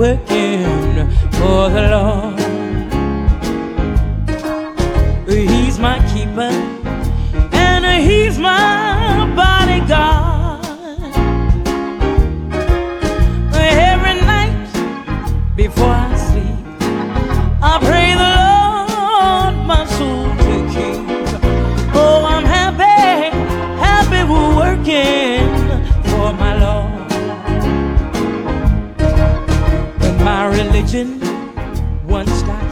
working for the Lord. He's my keeper and he's my bodyguard. Every night before I sleep, I pray the Lord my soul to keep. Oh, I'm happy, happy we're working for my Lord. When my religion once died,